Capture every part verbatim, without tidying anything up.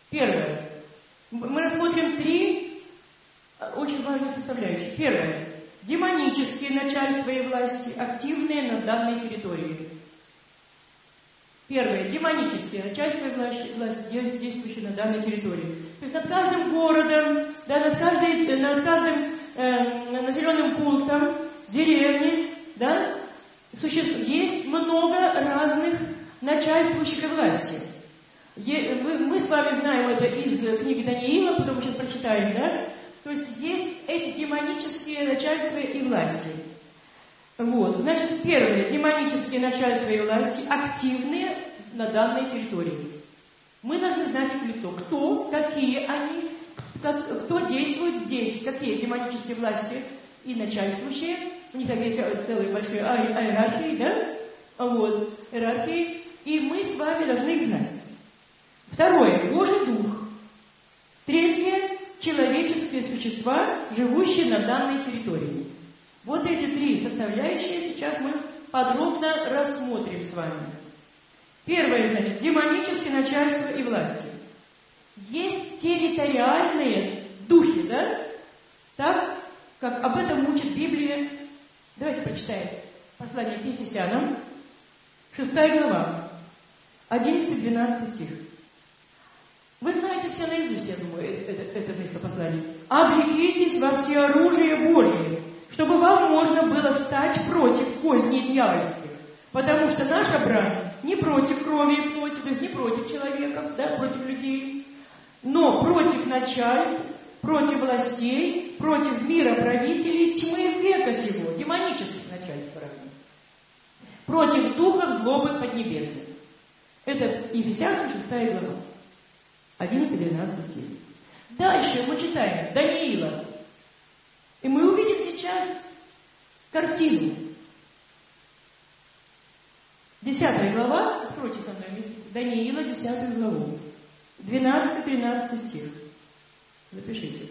Первое. Мы рассмотрим три очень важные составляющие. Первое. Демонические начальства и власти, активные на данной территории. Первое. Демонические начальства и власти, власти действующие на данной территории. То есть над каждым городом, да, над, каждой, над каждым э, населенным пунктом, деревней, да, существует, есть много разных начальствующих и власти. Мы с вами знаем это из книги Даниила, потом мы сейчас прочитаем, да? То есть есть эти демонические начальства и власти. Вот. Значит, первое, демонические начальства и власти активные на данной территории. Мы должны знать их лицо. Кто, какие они, как, кто действует здесь, какие демонические власти и начальствующие. У них там есть целые большие иерархии, да? Вот, иерархии. И мы с вами должны их знать. Второе. Божий Дух. Третье. Человеческие существа, живущие на данной территории. Вот эти три составляющие сейчас мы подробно рассмотрим с вами. Первое, значит, демонические начальства и власти. Есть территориальные духи, да? Так, как об этом учит Библия. Давайте прочитаем послание к Ефесянам, шестая глава, одиннадцатый-двенадцатый стих. Вы знаете все наизусть, я думаю, это, это место послания. «Облекитесь во всеоружие Божие, чтобы вам можно было стать против козней дьявольских, потому что наша брань не против крови и плоти, то есть не против человека, да, против людей, но против начальств, против властей, против мира правителей тьмы века сего, демонических начальств, против духов злобы поднебесных». Это Ефесянам шестая глава. одиннадцатый-двенадцатый стих. Дальше мы читаем Даниила. И мы увидим сейчас картину. Десятая глава, откройте со мной вместе. Даниила, десятую главу. двенадцатый-тринадцатый стих. Запишите.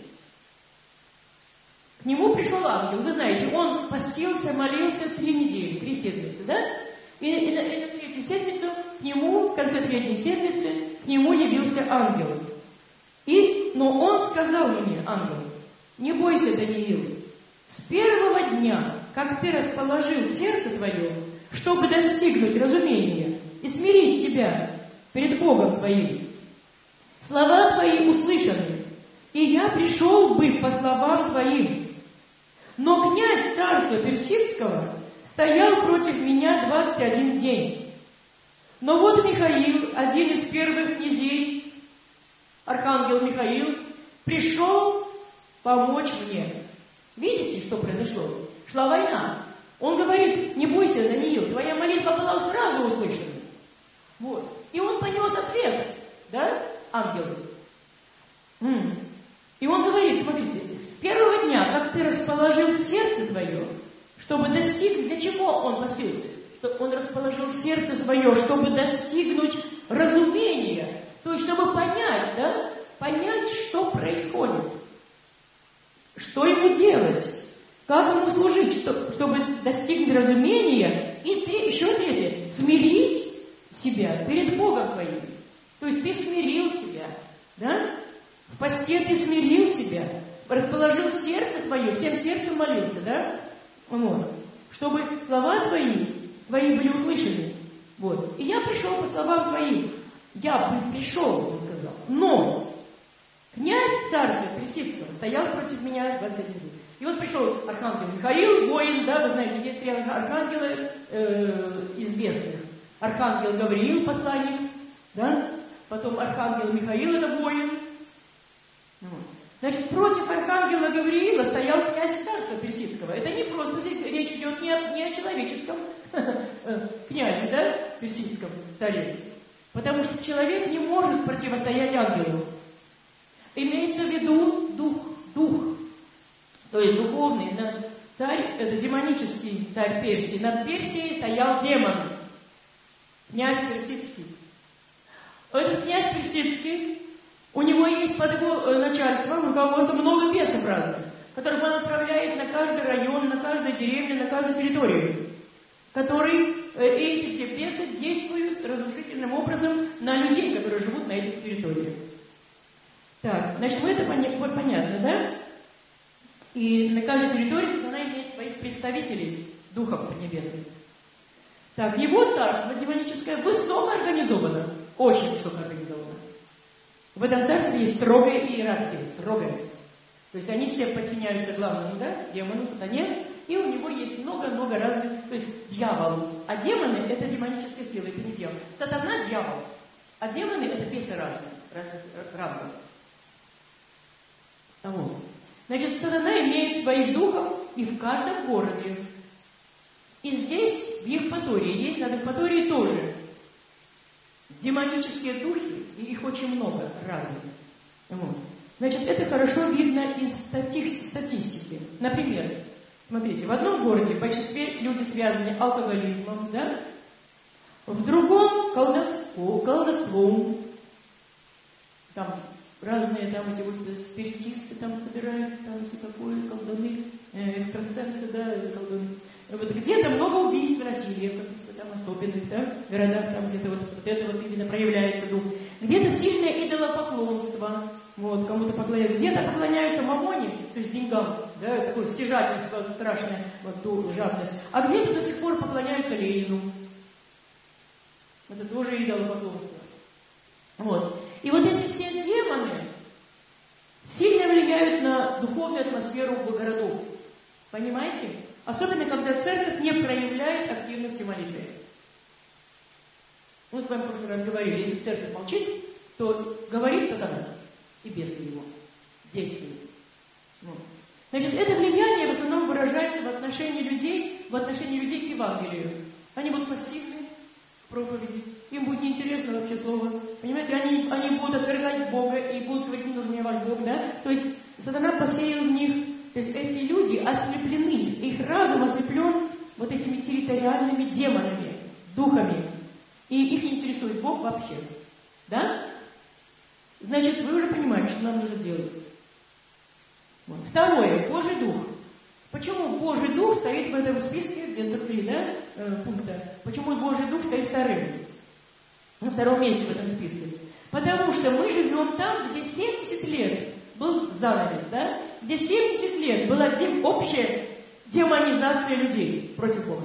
К нему пришел ангел. Вы знаете, он постился, молился три недели, три седмицы, да? И, и, на, и на третью седмицу к нему, в конце третьей седмицы, к нему явился ангел. И, но он сказал мне, ангел, не бойся, Даниил, с первого дня, как ты расположил сердце твое, чтобы достигнуть разумения и смирить тебя перед Богом твоим, слова твои услышаны, и я пришел бы по словам твоим. Но князь царства Персидского стоял против меня двадцать один день. Но вот Михаил, один из первых князей, архангел Михаил, пришел помочь мне. Видите, что произошло? Шла война. Он говорит, не бойся, Даниил, твоя молитва была сразу услышана. Вот. И он понес ответ, да, ангелу. М-м. И он говорит, смотрите, с первого дня, как ты расположил сердце твое, чтобы достигнуть, для чего он постился? Он расположил сердце свое, чтобы достигнуть разумения, то есть чтобы понять, да, понять, что происходит, что ему делать, как ему служить, чтобы достигнуть разумения, и еще третье, смирить себя перед Богом твоим. То есть ты смирил себя, да? В посте ты смирил себя, расположил сердце твое, всем сердцем молился, да? Вот. Чтобы слова твои, твои были услышаны. Вот. И я пришел по словам твоим. Я пришел, он сказал. Но князь царства Персидского стоял против меня двадцать дней. И вот пришел архангел Михаил, воин, да, вы знаете, есть три архангела э, известных. Архангел Гавриил, посланник, да? Потом архангел Михаил, это воин. Вот. Значит, против архангела Гавриила стоял князь царства Персидского. Это не просто здесь речь идет не о, не о человеческом князе, да, персидском царе. Потому что человек не может противостоять ангелу. Имеется в виду дух, дух. То есть духовный царь, это демонический царь Персии. Над Персией стоял демон, князь Персидский. Этот князь Персидский, у него есть под его начальством, руководство много бесов разных, которых он отправляет на каждый район, на каждую деревню, на каждую территорию, которые, эти все бесы действуют разрушительным образом на людей, которые живут на этих территориях. Значит, мы это поня- понятно, да? И на каждой территории сатана имеет своих представителей, духов небесных. Так, его царство демоническое высоко организовано, очень высоко организовано. В этом царстве есть строгая иерархия, строгая. То есть они все подчиняются главному, да, демону, сатане, и у него есть много-много разных, то есть дьявол. А демоны — это демоническая сила, это не дьявол. Сатана — дьявол, а демоны — это песни разные, разных, разных. Вот. Значит, сатана имеет своих духов и в каждом городе. И здесь, в Евпатории, есть над Евпаторией тоже демонические духи, и их очень много разных. Вот. Значит, это хорошо видно из стати- статистики. Например, смотрите, в одном городе в большинстве люди связаны алкоголизмом, да? В другом колдовством, колдовством. Там разные там эти вот спиритисты там собираются, там все такое, колдуны, э, экстрасенсы, да, колдуны. Вот где-то много убийств, насилия, каких-то там особенных, да, городах, там где-то вот, вот это вот именно проявляется дух. Где-то сильное идолопоклонство, вот, кому-то поклоняются, где-то поклоняются мамоне, то есть деньгам, да, такое стяжательство страшное, вот ту жадность, а где-то до сих пор поклоняются Ленину. Это тоже идолопоклонство. Вот. И вот эти все демоны сильно влияют на духовную атмосферу городов. Понимаете? Особенно, когда церковь не проявляет активности молитвы. Мы с вами в прошлый раз говорили, если церковь молчит, то говорит сатана, и бесы его действуют. Вот. Значит, это влияние в основном выражается в отношении людей, в отношении людей к Евангелию. Они будут пассивны в проповеди, им будет неинтересно вообще слово. Понимаете, они, они будут отвергать Бога и будут говорить, не нужен мне ваш Бог, да? То есть сатана посеял в них. То есть эти люди ослеплены, их разум ослеплен вот этими территориальными демонами, духами. И их не интересует Бог вообще. Да? Значит, вы уже понимаете, что нам нужно делать. Вот. Второе. Божий Дух. Почему Божий Дух стоит в этом списке, где-то три, да, э, пункта? Почему Божий Дух стоит вторым? На втором месте в этом списке. Потому что мы живем там, где семьдесят лет был занавес, да? Где семьдесят лет была дем- общая демонизация людей против Бога.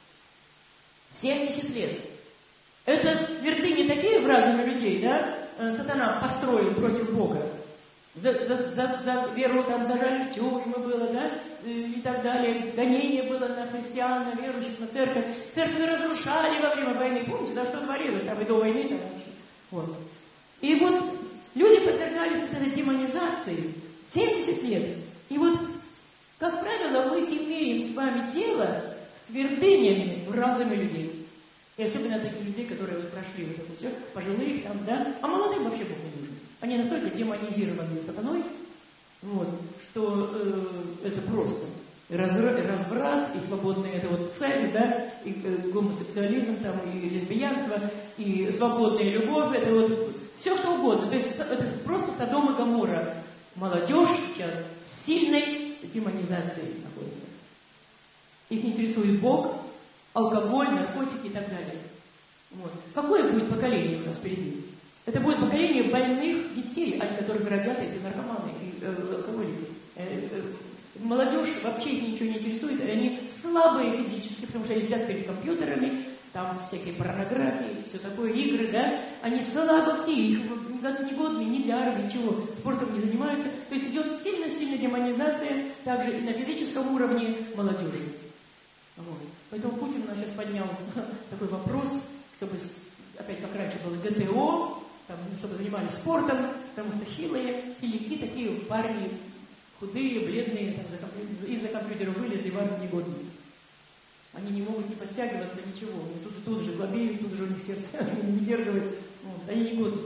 семьдесят лет. Это твердыни такие в разуме людей, да? Сатана построил против Бога. За, за, за, за веру там зажали в тюрьмы было, да? И так далее. Гонение было на христиан, на верующих, на церковь. Церкви разрушали во время войны. Помните, да, что творилось там и до войны? Там, вот. И вот люди подвергались этой демонизации семьдесят лет. И вот, как правило, мы имеем с вами дело с твердынями в разуме людей. И особенно таких людей, которые вот прошли вот это все, пожилых там, да. А молодым вообще Бог не нужен. Они настолько демонизированы сатаной, вот, что э, это просто разврат, разврат и свободный это вот секс, да, и э, гомосексуализм, там, и лесбиянство, и свободная любовь, это вот все что угодно. То есть это просто Содом и Гоморра. Молодежь сейчас с сильной демонизацией находится. Их не интересует Бог, алкоголь, наркотики и так далее. Вот. Какое будет поколение у нас впереди? Это будет поколение больных детей, от которых родят эти наркоманы и э, алкоголики. Э, э, молодежь вообще их ничего не интересует, они слабые физически, потому что они сидят перед компьютерами, там всякие порнографии, все такое, игры, да, они слабые, их не годны ни для армии, ничего, спортом не занимаются. То есть идет сильно-сильно демонизация также и на физическом уровне молодежи. Вот. Поэтому Путин у нас сейчас поднял такой вопрос, чтобы опять как раньше было ГТО, там, чтобы занимались спортом, потому что хилые, хилики такие парни, худые, бледные, там, за компью... из-за компьютера вылезли, в армию негодные. Они не могут не подтягиваться, ничего. Тут, тут же слабеют, тут же у них сердце не выдерживает. Вот, они негодны.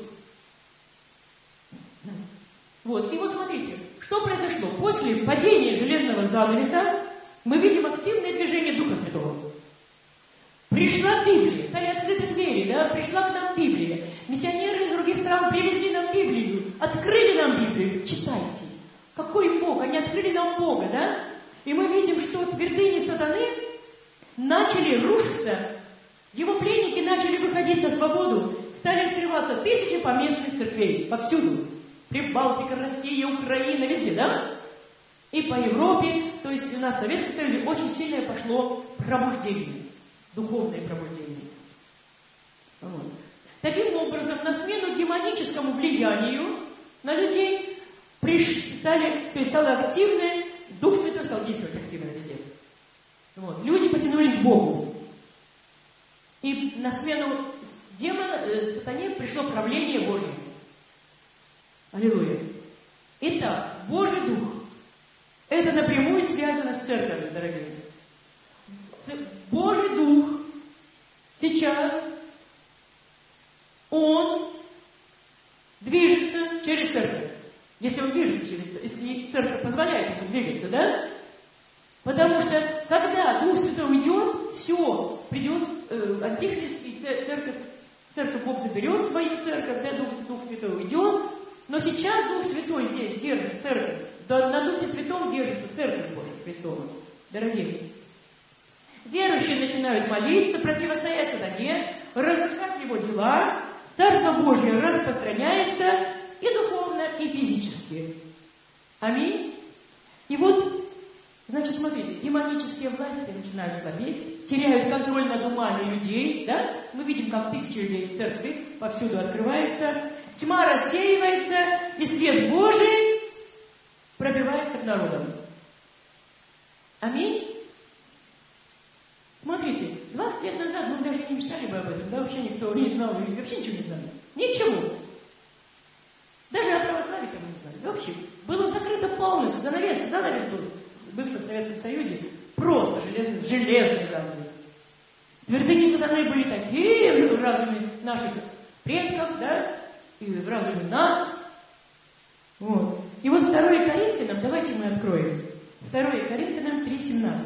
Вот, и вот смотрите, что произошло. После падения железного занавеса мы видим активное движение Духа Святого. Пришла Библия, стали открыты двери, да, пришла к нам Библия. Миссионеры из других стран привезли нам Библию, открыли нам Библию, читайте. Какой Бог? Они открыли нам Бога, да? И мы видим, что твердыни сатаны начали рушиться, его пленники начали выходить на свободу, стали открываться тысячи поместных церквей повсюду. Прибалтика, Россия, Украина, везде, да? И по Европе, то есть у нас в Советском Союзе очень сильное пошло пробуждение, духовное пробуждение. Вот. Таким образом, на смену демоническому влиянию на людей приш... стали, то есть стало активное, Дух Святой стал действовать активно везде. Вот. Люди потянулись к Богу. И на смену демона, э, сатане пришло правление Божье. Аллилуйя. Итак, Божий Дух. Это напрямую связано с церковью, дорогие. Божий Дух сейчас, Он движется через церковь. Если Он движется через церковь, если церковь позволяет Ему двигаться, да? Потому что, когда Дух Святой уйдет, все, придет э, Антихрист, и церковь, церковь Бог заберет свою церковь, да, Дух, Дух Святой уйдет. Но сейчас Дух Святой здесь держит церковь. Да, на Духе Святом держится церковь Божия Христова. Дорогие. Верующие начинают молиться, противостоять сатане, разрушать его дела. Царство Божье распространяется и духовно, и физически. Аминь. И вот, значит, смотрите, демонические власти начинают слабеть, теряют контроль над умами людей, да? Мы видим, как тысячи людей в церкви повсюду открываются. Тьма рассеивается, и свет Божий пробивается к народам. Аминь. Смотрите, двадцать лет назад мы даже не мечтали бы об этом, да, вообще никто не знал, вообще ничего не знали. Ничего. Даже о православии там не знали. Вообще. Было закрыто полностью, занавес, занавес был в бывшем Советском Союзе, просто железный, железный занавес. Твердыни сатаны были такие в разуме наших предков, да, и в разуме нас. Вот. И вот второе Коринфянам, давайте мы откроем. второе Коринфянам три семнадцать.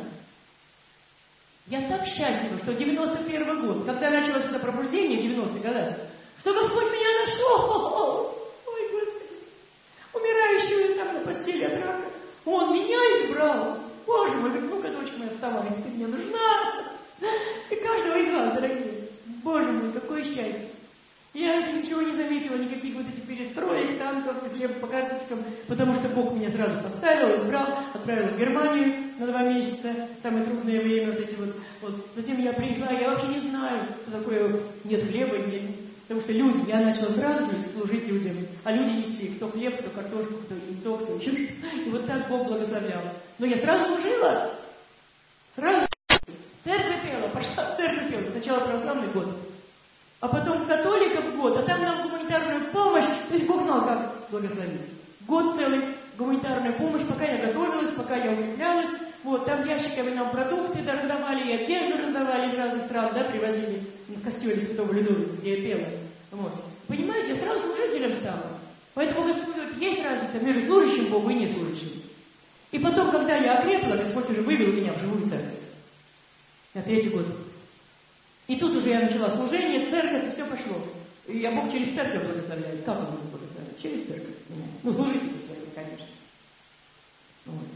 Я так счастлива, что девяносто первый год, когда началось это пробуждение в девяностых годах, что Господь меня нашел. Ой, Господи. Умирающую там на постели от рака. Он меня избрал. Боже мой, ну-ка, дочка моя, вставай, ты мне нужна. И каждого из вас, дорогие. Боже мой, какое счастье. Я ничего не заметила, никаких вот этих перестроек, танков, хлеб по карточкам, потому что Бог меня сразу поставил, избрал, отправил в Германию на два месяца, самое трудное время, вот эти вот, вот. Затем я пришла, я вообще не знаю, что такое нет хлеба, нет, потому что люди, я начала сразу же служить людям, а люди несли, кто хлеб, кто картошку, кто яйцо, кто еще, и вот так Бог благословлял. Но я сразу служила, сразу церковь пела, пошла в церковь пела, сначала православный год. А потом католиков год, а там нам гуманитарную помощь, то есть Бог знал, как благословить. Год целый гуманитарная помощь, пока я готовилась, пока я укреплялась. Вот, там ящиками нам продукты да, раздавали, и одежду раздавали из разных стран, да, привозили в костеле Святого Людовика, где я пела. Вот. Понимаете, я сразу служителем стала. Поэтому Господь говорит, есть разница между служащим Богу и неслужащим. И потом, когда я окрепла, Господь уже вывел меня в живую церковь. На третий год. И тут уже я начала служение, церковь, и все пошло. И я Бог через церковь благословляет. Как Он будет благословлять? Через церковь. Ну, служители свои, конечно. Вот.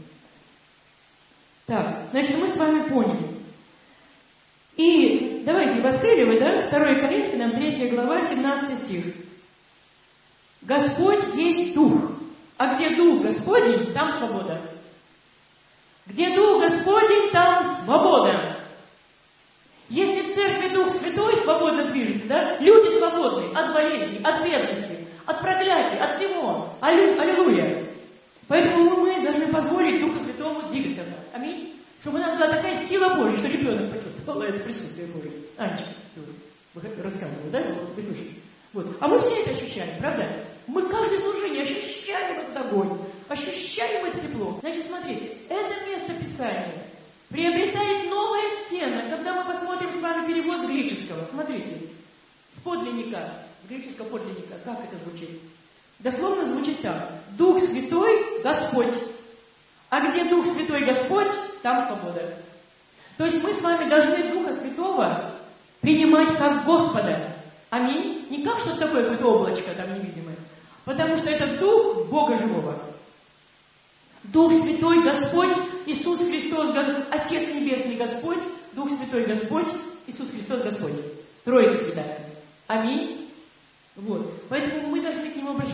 Так, значит, мы с вами поняли. И давайте, вы открыли вы, да? второе Коринфянам, третья глава, семнадцатый стих. Господь есть Дух. А где Дух Господень, там свобода. Где Дух Господень, там свобода. Если в церкви Дух Святой свободно движется, да, люди свободны от болезней, от бедности, от проклятий, от всего. Аллилу, аллилуйя. Поэтому мы должны позволить Духу Святому двигаться в нас. Аминь. Чтобы у нас была такая сила Божья, что ребенок почувствовал это присутствие Божье. Анечка, вы рассказывали, да? Вы слышите? Вот. А мы все это ощущаем, правда? Мы каждое служение ощущаем этот огонь, ощущаем это тепло. Значит, смотрите, это место Писания приобретает новый оттенок, когда мы посмотрим с вами перевод с греческого. Смотрите, с подлинника, с греческого подлинника, как это звучит? Дословно звучит так. Дух Святой – Господь. А где Дух Святой Господь, там свобода. То есть мы с вами должны Духа Святого принимать как Господа. Аминь. Не как что-то такое, какое-то облачко там невидимое. Потому что это Дух Бога Живого. Дух Святой Господь, Иисус Христос, Отец Небесный Господь, Дух Святой Господь, Иисус Христос Господь. Троица Святая. Аминь. Вот. Поэтому мы должны к Нему обращаться.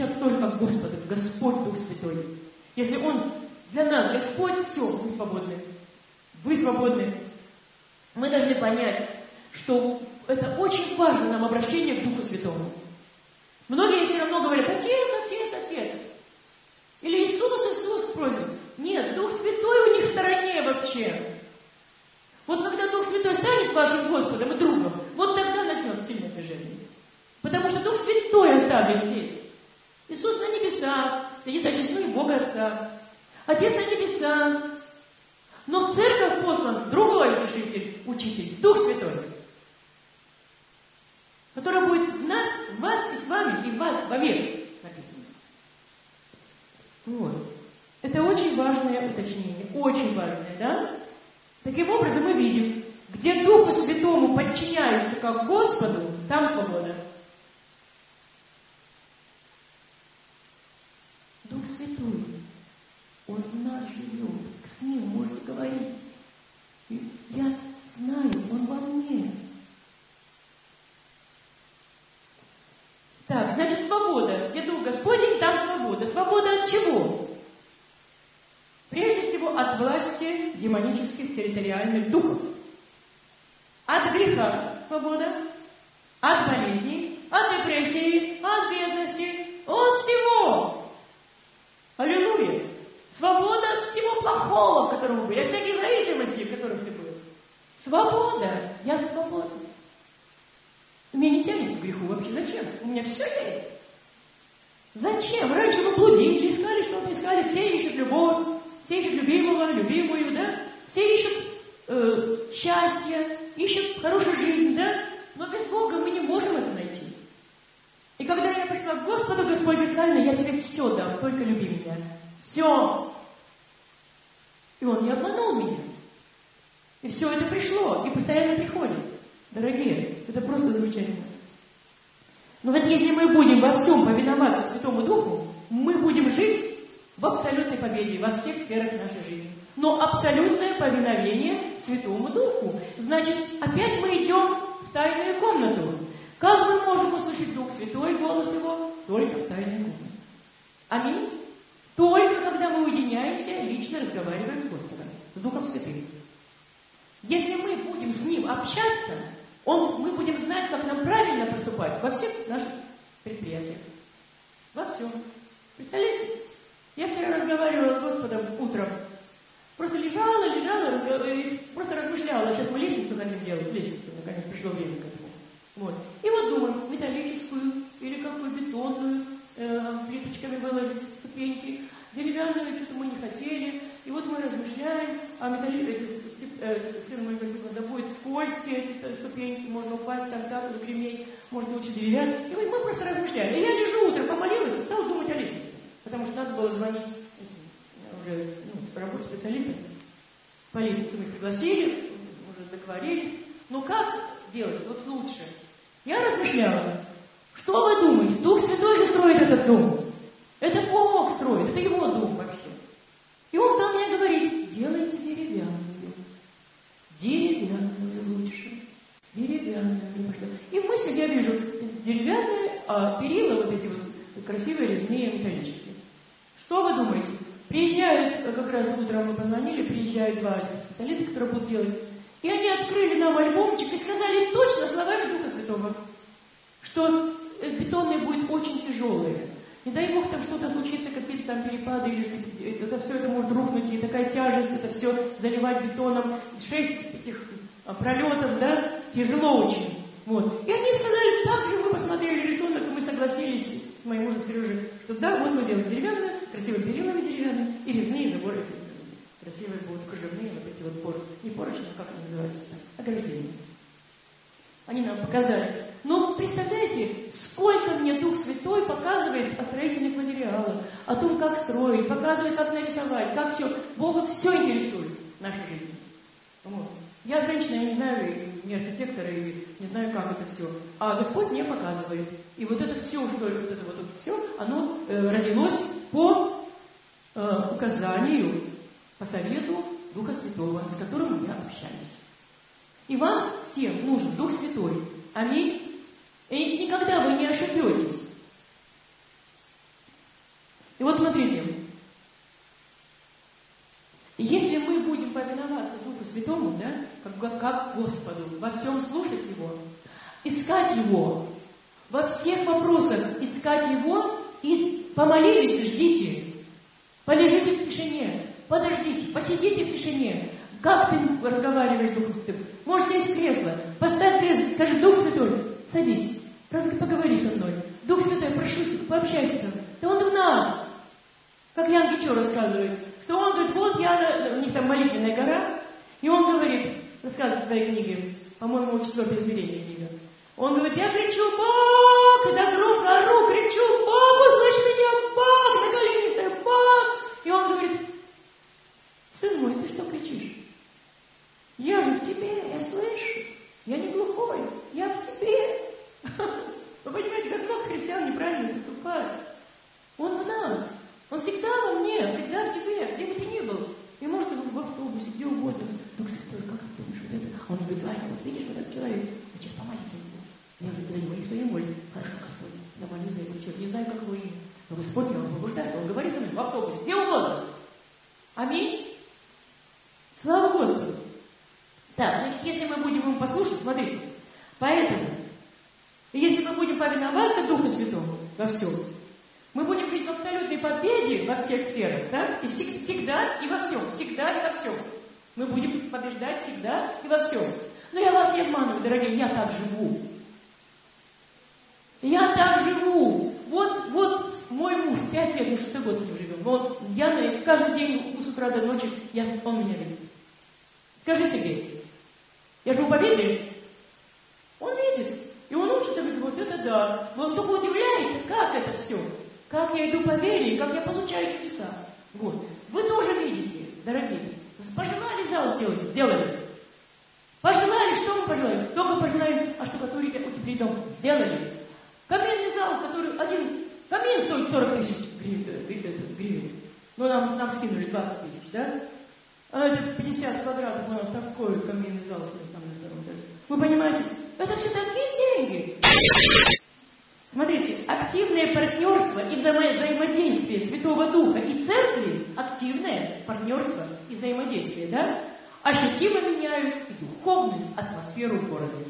обращаться тоже как Господу, Господь Дух Святой. Если Он для нас Господь, все, мы свободны. Вы свободны. Мы должны понять, что это очень важно нам обращение к Духу Святому. Многие все равно говорят: Отец, Отец, Отец. Или Иисус, Иисус просит. Нет, Дух Святой у них в стороне вообще. Вот когда Дух Святой станет вашим Господом и другом, вот тогда начнется сильное движение. Потому что Дух Святой оставлен здесь. Иисус на небесах, сидит одесную Бога Отца. Отец на небесах. Но в церковь послан другой утешитель, учитель, Дух Святой, который будет в нас, в вас и с вами, и в вас вовек написано. Вот. Это очень важное уточнение, очень важное, да? Таким образом мы видим, где Духу Святому подчиняются как Господу, там свобода. Дух Святой, Он в нас живет, с Ним можете говорить. Я знаю, Он во мне. Так, значит, свобода. Где Дух Господень, там свобода. Свобода от чего? Прежде всего, от власти демонических территориальных духов. От греха свобода, от болезней, от депрессии, от бедности, от всего. Аллилуйя! Свобода от всего плохого, в котором вы были, от всяких зависимостей, в которых ты был. Свобода! Я свободна. Меня не тянет к греху вообще. Зачем? У меня все есть. Зачем? Раньше мы блудили, искали, что мы искали. Все ищут любовь, все ищут любимого, любимую, да? Все ищут э, счастье, ищут хорошую жизнь, да? Но без Бога мы не можем это найти. И когда я пришла к Господу, Господь говорит: правильно, я тебе все дам, только люби меня. Все. И Он не обманул меня. И все это пришло, и постоянно приходит. Дорогие, это просто замечательно. Но вот если мы будем во всем повиноваться Святому Духу, мы будем жить в абсолютной победе во всех сферах нашей жизни. Но абсолютное повиновение Святому Духу. Значит, опять мы идем в тайную комнату. Как мы можем услышать Дух Святой, голос Его? Только в тайной комнате. Аминь. Только когда мы уединяемся, лично разговариваем с Господом, с Духом Святым. Если мы будем с Ним общаться, он, мы будем знать, как нам правильно поступать во всех наших предприятиях. Во всем. Представляете? Я вчера разговаривала с Господом утром. Просто лежала, лежала, разговаривала, просто размышляла. Сейчас мы лестницу хотим делать. Лестницу, наконец, пришло время к этому. Вот. И вот думаем, металлическую или какую бетонную, э, плиточками выложить ступеньки. Деревянную что-то мы не хотели. И вот мы размышляем, а металлическую, сын мой говорит: да будет скользкие эти ступеньки, можно упасть там, так, загреметь, можно лучше деревянные. И вот мы просто размышляем. И я лежу утром, помолилась и стала думать о лестнице. Потому что надо было звонить уже ну, по работе специалистам. По лестнице мы пригласили, уже договорились. Но как делать? Вот лучше. Я размышляла. Что вы думаете? Дух Святой же строит этот дом. Это Бог строит, это Его дом вообще. И Он стал мне говорить: делайте деревянную. Деревянную лучше. Деревянную. И в мыслях я вижу деревянные, а перила вот эти вот красивые, резные, металлические. Что вы думаете? Приезжают, как раз утром мы позвонили, приезжают два специалиста, которые будут делать. И они открыли нам альбомчик и сказали точно словами Духа Святого, что бетонные будет очень тяжелые. Не дай Бог там что-то случится, какие-то там перепады, или это все это может рухнуть, и такая тяжесть, это все заливать бетоном, шесть этих пролетов, да, тяжело очень. Вот. И они сказали: так же мы посмотрели рисунок, и мы согласились с моим мужем Сережей, что да, вот мы сделали деревянную, красивыми перилами деревянными, и резные заборы красивые будут, кружевные, вот эти вот поручни, не поручни, а как они называются там, ограждения. Они нам показали. Но представляете, сколько мне Дух Святой показывает о строительных материалах, о том, как строить, показывает, как нарисовать, как все. Бога все интересует в нашей жизни. Вот. Я женщина, я не знаю, и не архитектор, и не знаю, как это все. А Господь мне показывает. И вот это все, что вот это вот все, оно э, родилось по э, указанию, по совету Духа Святого, с которым я общаюсь. И вам всем нужен Дух Святой. Аминь. И никогда вы не ошибетесь. И вот смотрите, если мы будем повиноваться Духу Святому, да, как, как Господу, во всем слушать Его, искать Его, во всех вопросах искать Его, и помолились, ждите, полежите в тишине, подождите, посидите в тишине. Как ты разговариваешь с Духом Святым? Можешь сесть в кресло, поставь кресло, скажи: Дух Святой, садись, поговори со мной. Дух Святой, прошу тебя, пообщайся со мной. Да Он в нас. Как Ян Гичо рассказывает, что он говорит: вот я, у них там молитвенная гора, и он говорит, рассказывает в своей книге, по-моему, четвертое измерение книга. Он говорит: я кричу: Бог, когда громко ору, кричу: Бог, услышь меня, Бог, на колени стою, Бог. И он говорит: сын мой, ты что кричишь? Я же в тебе, я слышу, я не глухой, я в тебе. Вы понимаете, как много христиан неправильно поступают. Он в нас, Он всегда во мне, всегда в тебе, где бы ты ни был. И может в автобусе, где угодно. Дух Святой, как ты думаешь, вот это? А он говорит: Ваня, вот видишь, вот этот человек, значит, помолись за него. Я говорю: за него никто не молит. Хорошо, Господь, я молюсь за его человека, не знаю, как его имя. Но Господь меня побуждает, Он говорит со мной в автобусе, где угодно. Аминь. Слава Господу. Так, значит, если мы будем Ему послушать, смотрите, поэтому, если мы будем повиноваться Духу Святому во всем, мы будем жить в абсолютной победе во всех сферах, да? И всег- всегда и во всем, всегда и во всем. Мы будем побеждать всегда и во всем. Но я вас не обманываю, дорогие, я так живу. Я так живу. Вот, вот мой муж, пять лет, мы шестой год с ним живем. Вот я каждый день с утра до ночи, я, он меня видит. Скажи, Сергей, я живу в победе? Он видит. И он учится, говорит: вот это да. Он только удивляется, как это все. Как я иду по вере, как я получаю чудеса. Вот. Вы тоже видите, дорогие. Пожелали зал сделать, сделали. Пожелали, что мы пожелали? Только пожелали оштукатурить, утеплить дом. Сделали. Каменный зал, который один камин стоит сорок тысяч гривен. Ну, нам, нам скинули двадцать тысяч, да? А эти пятьдесят квадратов, ну, такой каменный зал стоит там на втором этаже. Вы понимаете? Это все такие деньги. Смотрите, активное партнерство и взаимо- взаимодействие Святого Духа и Церкви, активное партнерство и взаимодействие, да, ощутимо меняют духовную атмосферу в городе.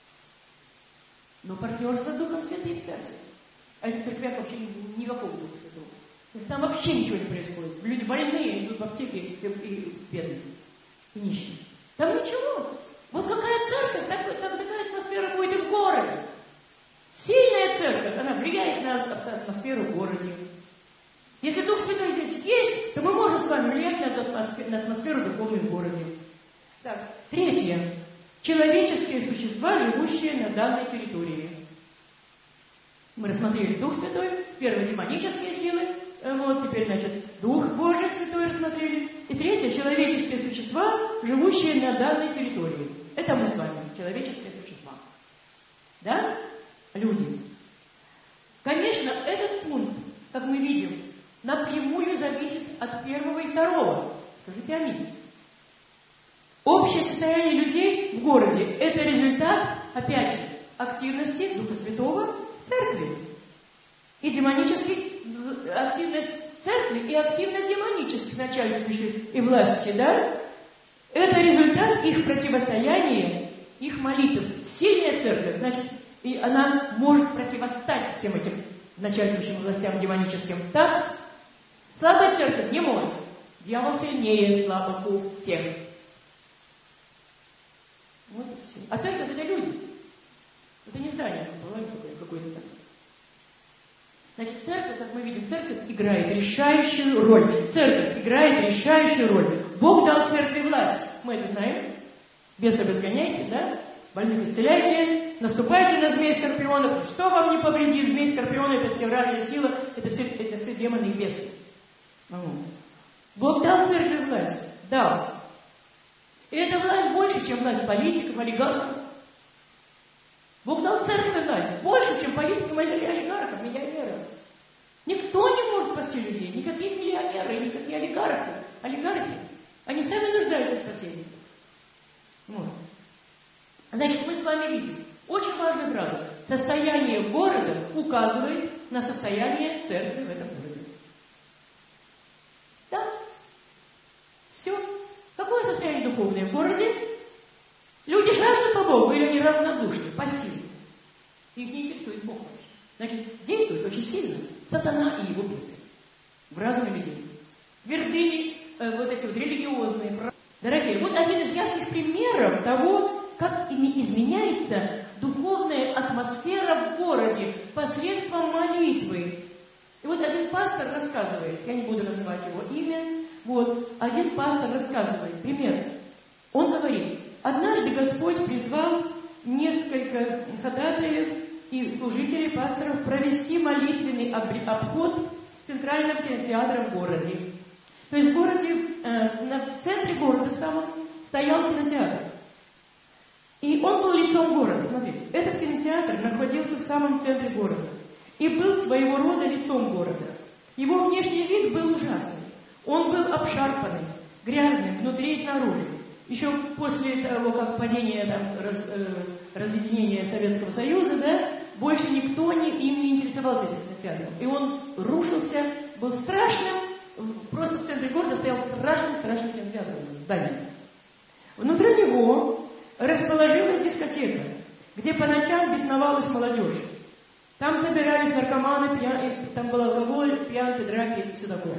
Но партнерство с Духом Святым в Церкви. А если в церквях вообще никакого Духа Святого. То есть там вообще ничего не происходит. Люди больные идут в аптеке и, и бедные, и нищие. Там ничего. Вот какая церковь, так, так, такая атмосфера будет и в городе. Сильная церковь, она влияет на атмосферу в городе. Если Дух Святой здесь есть, то мы можем с вами влиять на атмосферу духовную в городе. Так, третье. Человеческие существа, живущие на данной территории. Мы рассмотрели Дух Святой, первые демонические силы, вот теперь, значит, Дух Божий Святой рассмотрели. И третье, человеческие существа, живущие на данной территории. Это мы с вами, человеческие существа. Да? Люди. Конечно, этот пункт, как мы видим, напрямую зависит от первого и второго. Скажите аминь. Общее состояние людей в городе – это результат, опять же, активности Духа Святого в церкви. И демонических, активность церкви и активность демонических начальствующих и власти, да? Это результат их противостояния, их молитв. Сильная церковь, значит, и она может противостать всем этим начальствующим властям демоническим. Так? Слабая церковь не может. Дьявол сильнее слабых всех. Вот и все. А церковь — это люди. Это не здание какое-то там. Значит, церковь, как мы видим, церковь играет решающую роль. Церковь играет решающую роль. Бог дал церкви власть. Мы это знаем. Бесов изгоняйте, да? Больных исцеляйте. Наступайте на змей скорпионов. Что вам не повредит? Змей скорпионы — это все вражья сила. Это все, это все демоны и бесы. Бог дал церкви власть. Дал. И эта власть больше, чем власть политиков, олигархов. Бог дал церкви власть больше, чем политикам, олигархов, миллионеров. Никто не может спасти людей. Никакие миллионеры, никакие олигархи. Олигархи, они сами нуждаются в спасении. Вот. Значит, мы с вами видим очень важную фразу. Состояние города указывает на состояние церкви в этом городе. духовные в городе, люди жаждут по Богу, или они равнодушны, пассивны. Их не интересует Бог. Значит, действует очень сильно сатана и его бесы в разуме людей. Твердыни, э, вот эти вот религиозные. Дорогие, вот один из ярких примеров того, как изменяется духовная атмосфера в городе посредством молитвы. И вот один пастор рассказывает, я не буду называть его имя, вот, один пастор рассказывает, пример. Он говорит, однажды Господь призвал несколько ходатаев и служителей пасторов провести молитвенный обход центрального кинотеатра в городе. То есть в городе, э, на, в центре города самом стоял кинотеатр. И он был лицом города, смотрите. Этот кинотеатр находился в самом центре города и был своего рода лицом города. Его внешний вид был ужасный. Он был обшарпанный, грязный, внутри и снаружи. Еще после того, как падение, там, раз, э, разъединения Советского Союза, да, больше никто не, им не интересовался этим кинотеатром. И он рушился, был страшным, просто в центре города стоял страшный-страшный кинотеатр, здание. Внутри него расположилась дискотека, где по ночам бесновалась молодежь. Там собирались наркоманы, пьян... там был алкоголь, пьянки, драки и все такое.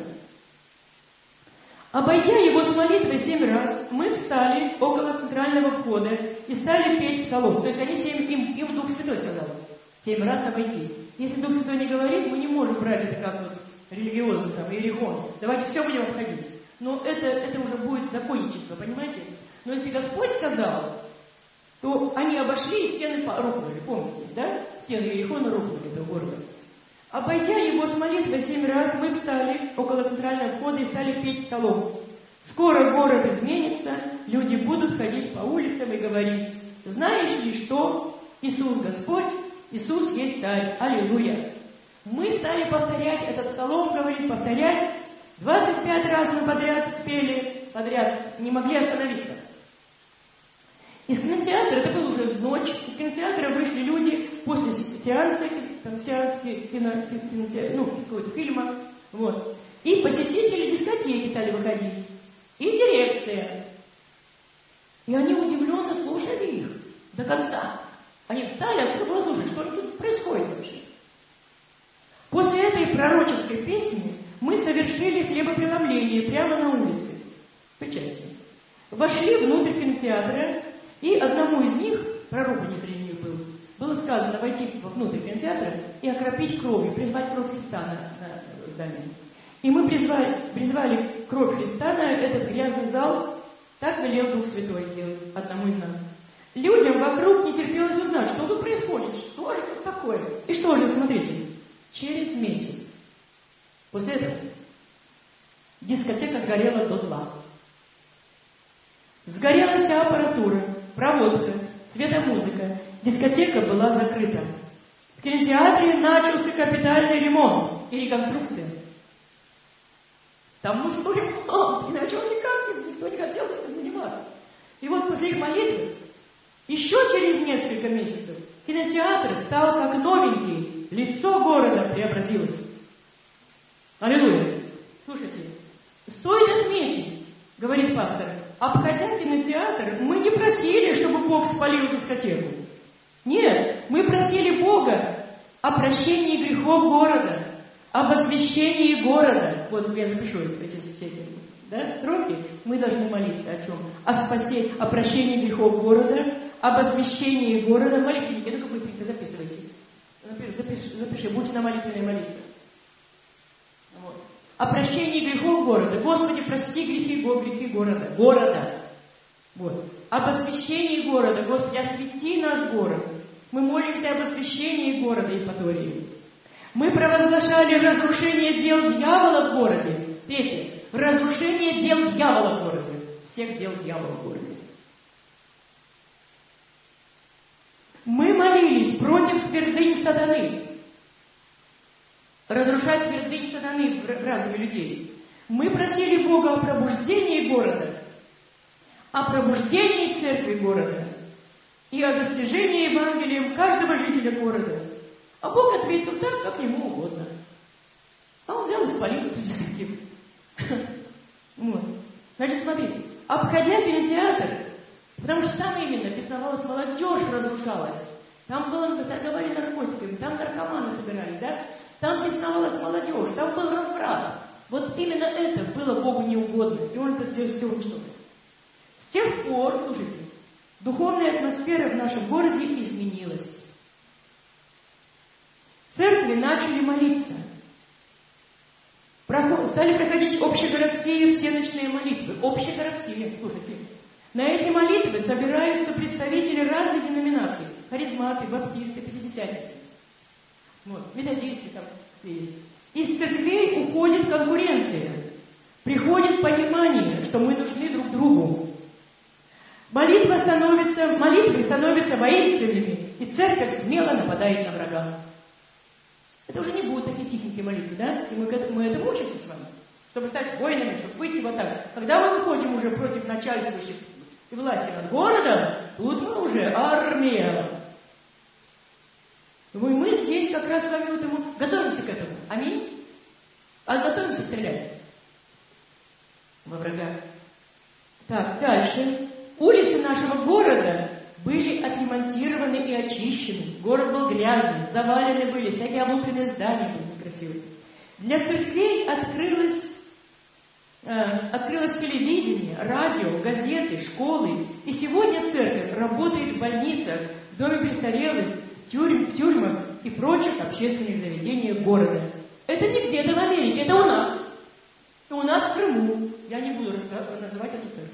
Обойдя его с молитвой семь раз, мы встали около центрального входа и стали петь псалом. То есть они семь, им, им Дух Святой сказал, семь раз обойти. Если Дух Святой не говорит, мы не можем брать это как вот религиозно, там, иерихон. Давайте все будем обходить. Но это, это уже будет законничество, понимаете? Но если Господь сказал, то они обошли и стены рухнули, помните, да? Стены Иерихона рухнули до города. Обойдя его с молитвой семь раз, мы встали около центрального входа и стали петь псалом. Скоро город изменится, люди будут ходить по улицам и говорить, знаешь ли что? Иисус Господь, Иисус есть Царь. Аллилуйя. Мы стали повторять этот псалом, говорить, повторять. двадцать пять раз мы подряд спели, подряд, не могли остановиться. Из кинотеатра, это было уже ночь, из кинотеатра вышли люди после сеанса, там, сеанс кино, кино, ну, какого-то фильма, вот. И посетители дискотеки стали выходить, и дирекция. И они удивленно слушали их до конца. Они встали, откуда слушали, что тут происходит вообще. После этой пророческой песни мы совершили хлебопреломление прямо на улице, причастие. Вошли внутрь кинотеатра, и одному из них, пророку не среди них был, было сказано войти внутрь кинотеатра и окропить кровью, призвать кровь Христа на, на здание. И мы призвали, призвали кровь Христа на этот грязный зал, так велел Дух Святой сделать одному из нас. Людям вокруг не терпелось узнать, что тут происходит, что же тут такое. И что же, смотрите, через месяц после этого дискотека сгорела дотла. Сгорела вся аппаратура, проводка, светомузыка. Дискотека была закрыта. В кинотеатре начался капитальный ремонт и реконструкция. Там нужен был ремонт, иначе он никак, никто не хотел этим заниматься. И вот после их молитвы, еще через несколько месяцев, кинотеатр стал как новенький, лицо города преобразилось. Аллилуйя! Слушайте, стоит отметить, говорит пастор, обходя кинотеатр, мы не просили, чтобы Бог спалил дискотеку. Нет, мы просили Бога о прощении грехов города, об освящении города. Вот я запишу эти все эти, да, строки. Мы должны молиться о чем? О спасении, о прощении грехов города, об освящении города. Молитвенники, ну-ка быстренько записывайте. Запиши, запиши, будьте на молитвенной молитве. Вот. О прощении грехов города. Господи, прости грехи, грехи города. Города. Вот. Об освящении города. Господи, освети наш город. Мы молимся об освящении города Евпатории. Мы провозглашали разрушение дел дьявола в городе. Третье. Разрушение дел дьявола в городе. Всех дел дьявола в городе. Мы молились против твердынь сатаны. Разрушать твердынь сатаны в разуме людей. Мы просили Бога о пробуждении города, о пробуждении церкви города и о достижении Евангелием каждого жителя города. А Бог ответил так, как ему угодно. А он взял и спалил эту дискотеку. Вот. Значит, смотрите, обходя кинотеатр, потому что там именно бесновалась молодежь, разрушалась. Там было, торговали наркотиками, там наркоманы собирались, да? Там бесновалась молодежь, там был разврат. Вот именно это было Богу неугодно, и Он это все, все уничтожил. С тех пор, слушайте, духовная атмосфера в нашем городе изменилась. Церкви начали молиться. Проход, стали проходить общегородские всеночные молитвы. Общегородские, слушайте. На эти молитвы собираются представители разных деноминаций. Харизматы, баптисты, пятидесятники. Вот, методисты там есть. Из церквей уходит конкуренция. Приходит понимание, что мы нужны друг другу. Молитва становится, молитвы становятся воинственными, и церковь смело нападает на врага. Это уже не будут такие тихенькие молитвы, да? И мы, мы этому учимся с вами. Чтобы стать воинами, чтобы выйти вот так. Когда мы выходим уже против начальствующих и власти над городом, тут мы уже армия. Думаю, мы здесь как раз с вами вот ему готовимся к этому. Аминь? А готовимся стрелять во врага. Так, дальше. Улицы нашего города были отремонтированы и очищены. Город был грязный, завалены были, всякие облупленные здания были некрасивые. Для церквей открылось, э, открылось телевидение, радио, газеты, школы. И сегодня церковь работает в больницах, в доме престарелых, тюрьм, в тюрьмах и прочих общественных заведениях города. Это не где-то в Америке, это у нас. И у нас в Крыму. Я не буду называть эту церковь.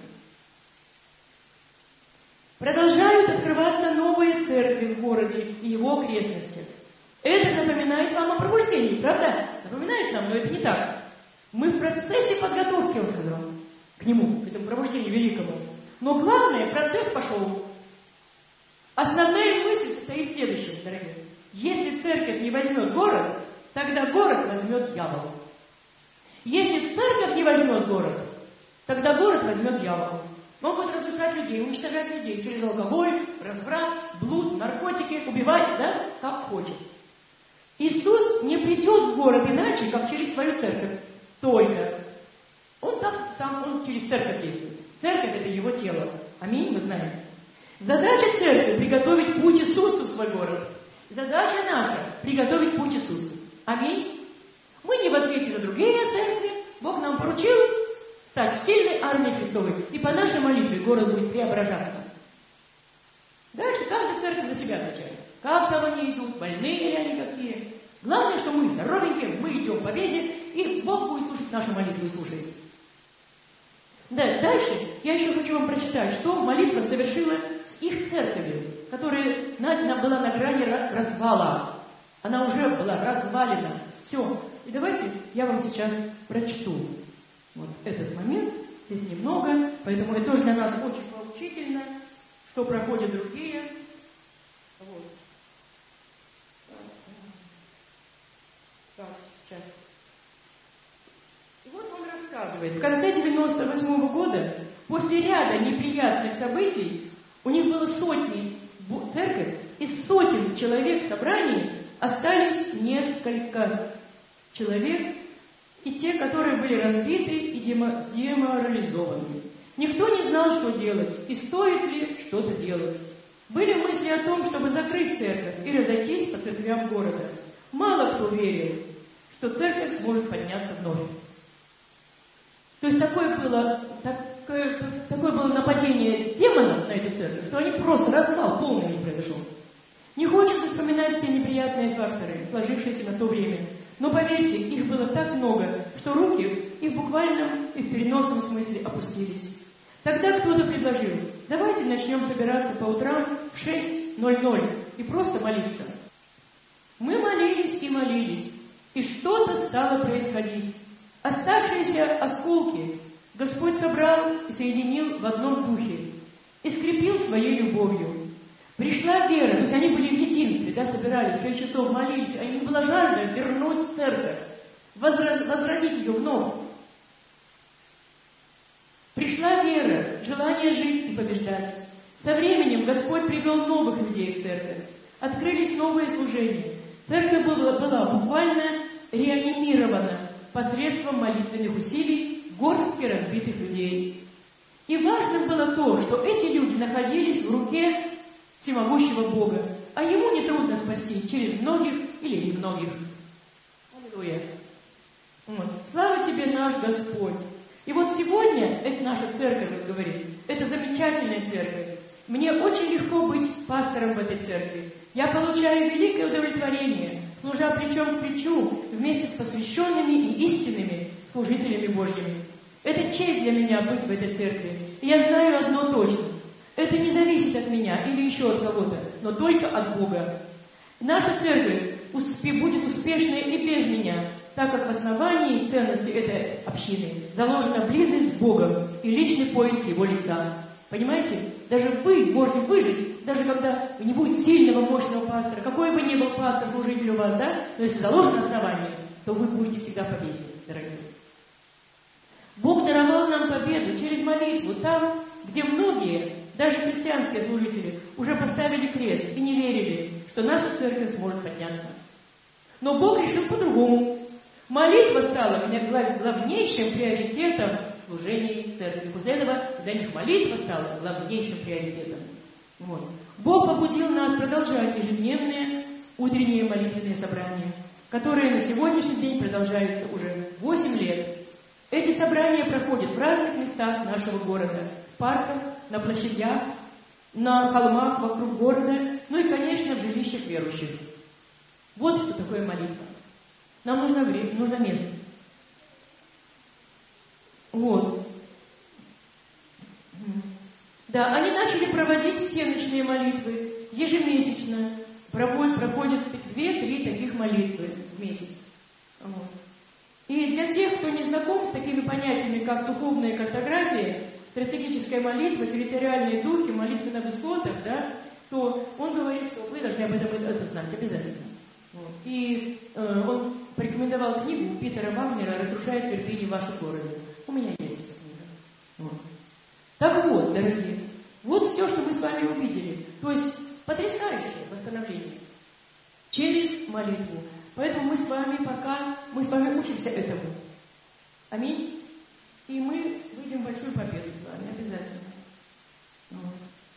Продолжают открываться новые церкви в городе и его окрестностях. Это напоминает вам о пробуждении, правда? Напоминает нам, но это не так. Мы в процессе подготовки, он сказал, к нему, к этому пробуждению великому. Но главное, процесс пошел. Основная мысль состоит в следующем, дорогие. Если церковь не возьмет город, тогда город возьмет дьявол. Если церковь не возьмет город, тогда город возьмет дьявол. Он будет разрушать людей, уничтожать людей через алкоголь, разврат, блуд, наркотики, убивать, да, как хочет. Иисус не придет в город иначе, как через свою церковь. Только. Он там сам, он через церковь действует. Церковь — это его тело. Аминь, мы знаем. Задача церкви — приготовить путь Иисусу в свой город. Задача наша — приготовить путь Иисусу. Аминь. Мы не в ответе за другие церкви. Бог нам поручил стать сильной армией Христовой. И по нашей молитве город будет преображаться. Дальше каждая церковь за себя отвечает. Как там они идут, больные ли они какие. Главное, что мы здоровенькие, мы идем к победе, и Бог будет слушать нашу молитву и слушает. Да, дальше я еще хочу вам прочитать, что молитва совершила с их церковью, которая на, была на грани развала. Она уже была развалена. Все. И давайте я вам сейчас прочту вот этот момент. Здесь немного, поэтому это тоже для нас очень поучительно, что проходят другие. Вот. Так, сейчас. И вот он рассказывает. В конце девяносто восьмого года, после ряда неприятных событий, у них было сотни церковь, из сотен человек в собрании остались несколько человек, и те, которые были разбиты и деморализованы. Никто не знал, что делать, и стоит ли что-то делать. Были мысли о том, чтобы закрыть церковь и разойтись по церквям города. Мало кто верил, что церковь сможет подняться вновь. То есть такое было, такое, такое было нападение демонов на эту церковь, что они просто развал полный не произошел. Не хочется вспоминать все неприятные факторы, сложившиеся на то время. Но поверьте, их было так много, что руки и в буквальном, и в переносном смысле опустились. Тогда кто-то предложил: давайте начнем собираться по утрам в шесть ноль ноль и просто молиться. Мы молились и молились, и что-то стало происходить. Оставшиеся осколки Господь собрал и соединил в одном духе и скрепил своей любовью. Пришла вера, то есть они были в единстве, да, собирались, в шесть часов молились, а им была жажда вернуть церковь, возра- возродить ее вновь. Пришла вера, желание жить и побеждать. Со временем Господь привел новых людей в церковь. Открылись новые служения. Церковь была, была буквально реанимирована посредством молитвенных усилий горстки разбитых людей. И важным было то, что эти люди находились в руке всемогущего Бога, а Ему нетрудно спасти через многих или немногих. Аллилуйя. Вот. Слава Тебе, наш Господь. И вот сегодня, это наша церковь, вот говорит, это замечательная церковь. Мне очень легко быть пастором в этой церкви. Я получаю великое удовлетворение, служа плечом к плечу, вместе с посвященными и истинными служителями Божьими. Это честь для меня быть в этой церкви. И я знаю одно точно. Это не зависит от меня или еще от кого-то, но только от Бога. Наша церковь успе- будет успешной и без меня, так как в основании ценности этой общины заложена близость с Богом и личный поиск Его лица. Понимаете? Даже вы можете выжить, даже когда не будет сильного, мощного пастора, какой бы ни был пастор, служитель у вас, да? Но если заложено основание, то вы будете всегда победить, дорогие. Бог даровал нам победу через молитву там, где многие, даже христианские служители, уже поставили крест и не верили, что наша церковь сможет подняться. Но Бог решил по-другому. Молитва стала главнейшим приоритетом в служении церкви. После этого для них молитва стала главнейшим приоритетом. Вот. Бог побудил нас продолжать ежедневные утренние молитвенные собрания, которые на сегодняшний день продолжаются уже восемь лет. Эти собрания проходят в разных местах нашего города, в парках, на площадях, на холмах вокруг города, ну и, конечно, в жилищах верующих. Вот что такое молитва. Нам нужно время, нужно место. Вот. Да, они начали проводить всеночные молитвы ежемесячно. Проходят, проходят две-три таких молитвы в месяц. Вот. И для тех, кто не знаком с такими понятиями, как духовная картография, стратегическая молитва, территориальные духи, молитвы на высотах, да, то он говорит, что вы должны об этом это знать обязательно. Вот. И э, он порекомендовал книгу Питера Вагнера «Разрушает твердыни в вашем городе». У меня есть эта книга. Вот. Так вот, дорогие, вот все, что мы с вами увидели. То есть потрясающее восстановление через молитву. Поэтому мы с вами пока, мы с вами учимся этому. Аминь. И мы выйдем в большую победу с вами, обязательно. Вот.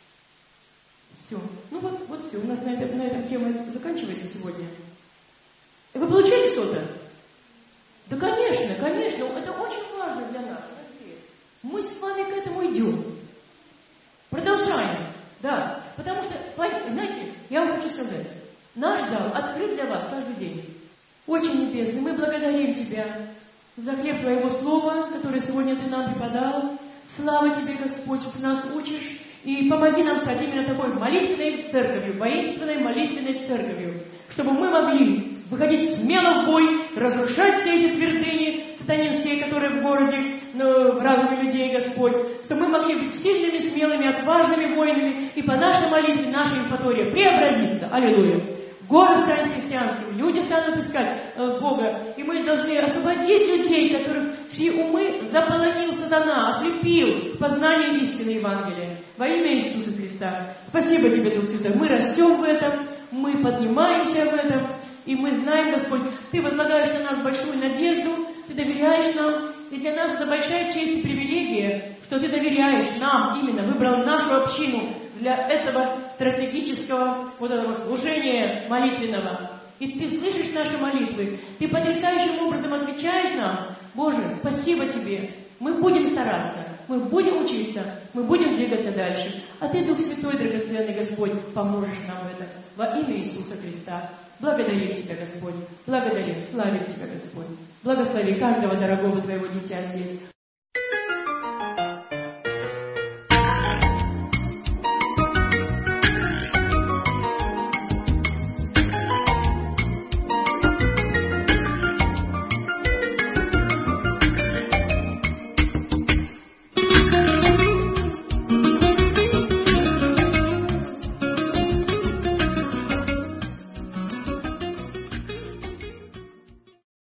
Все. Ну вот, вот все. У нас на этом, на этом тема заканчивается сегодня. Вы получили что-то? Да, конечно, конечно. Это очень важно для нас. Мы с вами к этому идем. Продолжаем. Да. Потому что, знаете, я вам хочу сказать, наш зал открыт для вас каждый день. Очень небесный, мы благодарим Тебя за хлеб Твоего Слова, которое сегодня Ты нам преподал. Слава Тебе, Господь, что Ты нас учишь. И помоги нам стать именно такой молитвенной церковью, воинственной молитвенной церковью, чтобы мы могли выходить смело в бой, разрушать все эти твердыни сатанинские, которые в городе, в разуме людей, Господь, чтобы мы могли быть сильными, смелыми, отважными воинами, и по нашей молитве, нашей инфатории преобразиться. Аллилуйя! Город станет христианским, люди станут искать э, Бога, и мы должны освободить людей, которых чьи умы заполонил сатана, ослепил в познании истины Евангелия. Во имя Иисуса Христа. Спасибо Тебе, Дух Святой. Мы растем в этом, мы поднимаемся в этом, и мы знаем, Господь, Ты возлагаешь на нас большую надежду, Ты доверяешь нам, и для нас это большая честь и привилегия, что Ты доверяешь нам именно, выбрал нашу общину для этого стратегического вот этого служения молитвенного. И Ты слышишь наши молитвы, Ты потрясающим образом отвечаешь нам. Боже, спасибо Тебе. Мы будем стараться, мы будем учиться, мы будем двигаться дальше. А Ты, Дух Святой, драгоценный Господь, поможешь нам в этом. Во имя Иисуса Христа. Благодарим Тебя, Господь. Благодарим, славим Тебя, Господь. Благослови каждого дорогого Твоего дитя здесь.